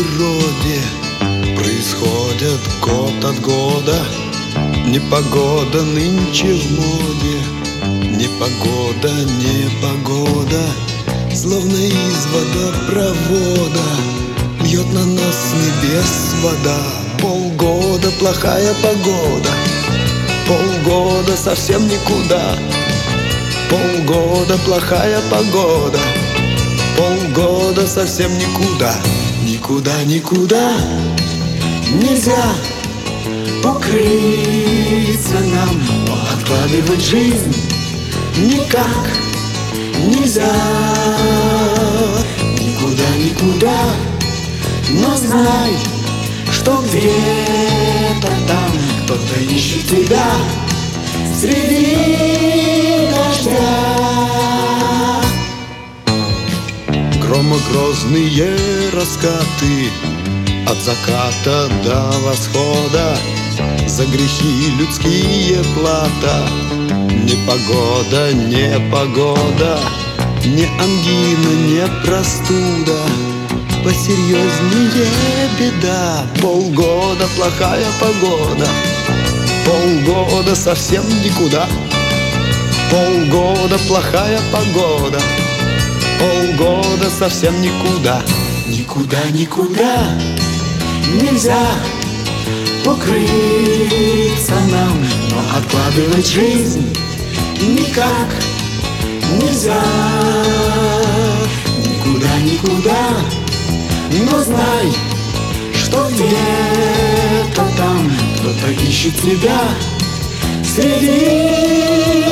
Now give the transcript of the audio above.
природе происходят год от года. Непогода нынче в моде, непогода, непогода, словно из водопровода льет на нас с небес вода. Полгода плохая погода, полгода совсем никуда. Полгода плохая погода, полгода совсем никуда. Никуда, никуда нельзя укрыться нам, но откладывать жизнь никак нельзя. Никуда, никуда, но знай, что где-то там кто-то ищет тебя среди дождя. Громогрозные раскаты от заката до восхода, за грехи людские плата. Непогода, непогода, не ангина, не простуда, посерьезнее беда. Полгода плохая погода, полгода совсем никуда. Полгода плохая погода, полгода совсем никуда. Никуда, никуда нельзя укрыться нам, но откладывать жизнь никак нельзя. Никуда, никуда, но знай, что где-то там кто-то ищет тебя среди